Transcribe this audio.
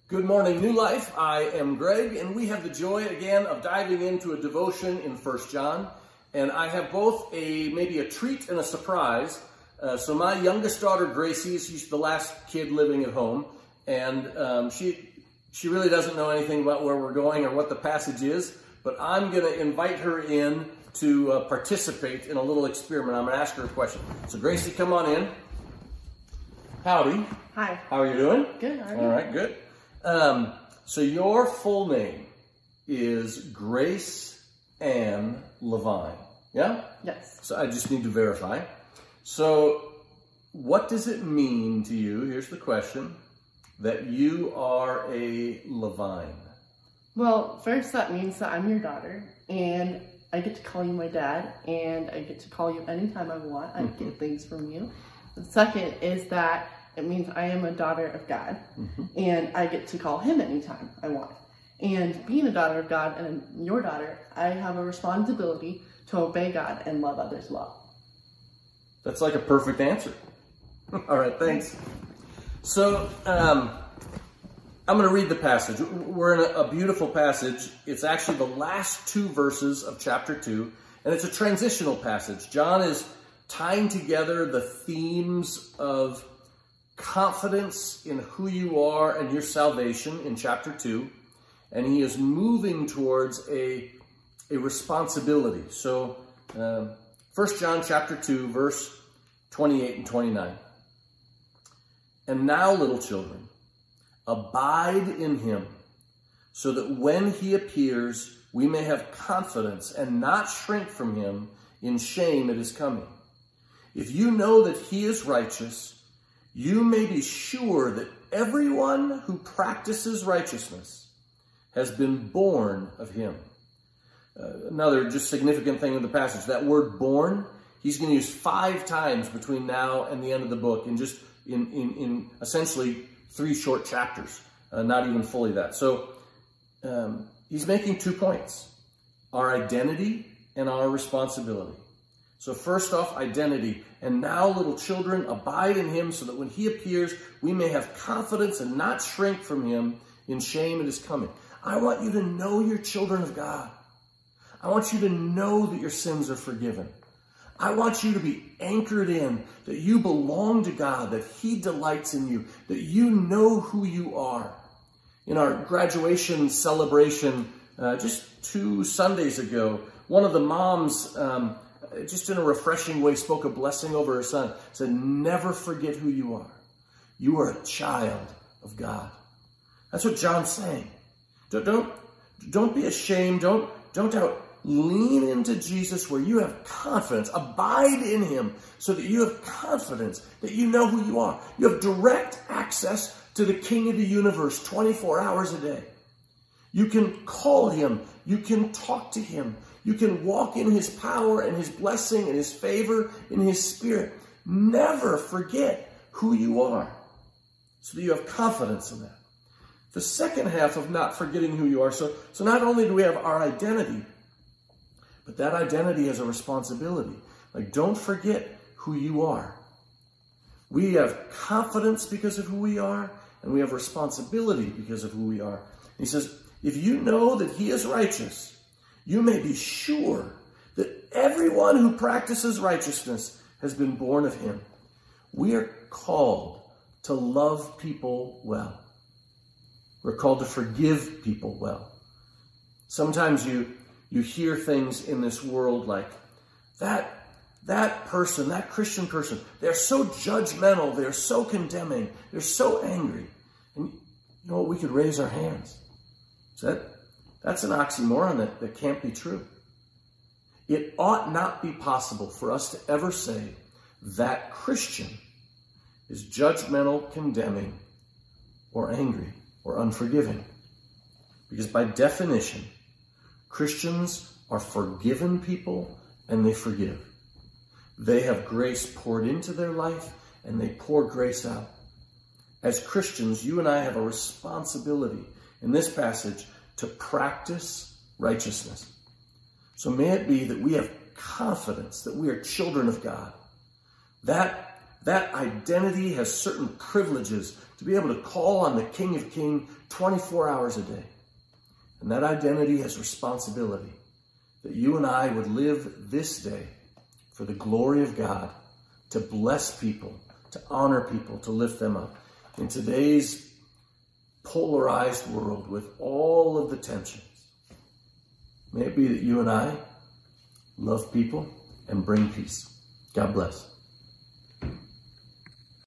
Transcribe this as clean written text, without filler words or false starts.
Good morning, New Life. I am Greg, and we have the joy again of diving into a devotion in 1 John. And I have both maybe a treat and a surprise. So my youngest daughter, Gracie, she's the last kid living at home, and she really doesn't know anything about where we're going or what the passage is. But I'm going to invite her in to participate in a little experiment. I'm going to ask her a question. So Gracie, come on in. Howdy. Hi. How are you doing? Good. How are you? All right, good. So your full name is Grace Ann Levine, yeah? Yes. So I just need to verify. So what does it mean to you, here's the question, that you are a Levine? Well, first that means that I'm your daughter, and I get to call you my dad, and I get to call you anytime I want. I get things from you. The second is that it means I am a daughter of God, and I get to call him anytime I want. And being a daughter of God and your daughter, I have a responsibility to obey God and love others well. That's like a perfect answer. All right, thanks. So I'm going to read the passage. We're in a beautiful passage. It's actually the last two verses of chapter 2, and it's a transitional passage. John is tying together the themes of confidence in who you are and your salvation in chapter 2, and he is moving towards a responsibility. So 1 John chapter 2, verse 28 and 29. And now, little children, abide in him, so that when he appears, we may have confidence and not shrink from him in shame at his coming. If you know that he is righteous, you may be sure that everyone who practices righteousness has been born of him. Another just significant thing in the passage, that word born, he's going to use 5 times between now and the end of the book in essentially 3 short chapters, not even fully that. So he's making 2 points, our identity and our responsibility. So first off, identity. And now, little children, abide in him so that when he appears, we may have confidence and not shrink from him in shame at his coming. I want you to know you're children of God. I want you to know that your sins are forgiven. I want you to be anchored in that you belong to God, that he delights in you, that you know who you are. In our graduation celebration just 2 Sundays ago, one of the moms, just in a refreshing way, spoke a blessing over her son, said, never forget who you are. You are a child of God. That's what John's saying. Don't be ashamed. Don't doubt. Lean into Jesus where you have confidence. Abide in him so that you have confidence that you know who you are. You have direct access to the King of the universe 24 hours a day. You can call him. You can talk to him. You can walk in his power and his blessing and his favor in his spirit. Never forget who you are so that you have confidence in that. The second half of not forgetting who you are. So not only do we have our identity, but that identity has a responsibility. Like, don't forget who you are. We have confidence because of who we are, and we have responsibility because of who we are. He says, if you know that he is righteous, you may be sure that everyone who practices righteousness has been born of him. We are called to love people well. We're called to forgive people well. Sometimes you hear things in this world like, that person, that Christian person, they're so judgmental, they're so condemning, they're so angry. And you know what, we could raise our hands. That's an oxymoron that can't be true. It ought not be possible for us to ever say that Christian is judgmental, condemning, or angry, or unforgiving. Because by definition, Christians are forgiven people and they forgive. They have grace poured into their life and they pour grace out. As Christians, you and I have a responsibility in this passage to practice righteousness. So may it be that we have confidence that we are children of God. That identity has certain privileges to be able to call on the King of Kings 24 hours a day. And that identity has responsibility, that you and I would live this day for the glory of God, to bless people, to honor people, to lift them up. In today's polarized world with all of the tensions, may it be that you and I love people and bring peace. God bless.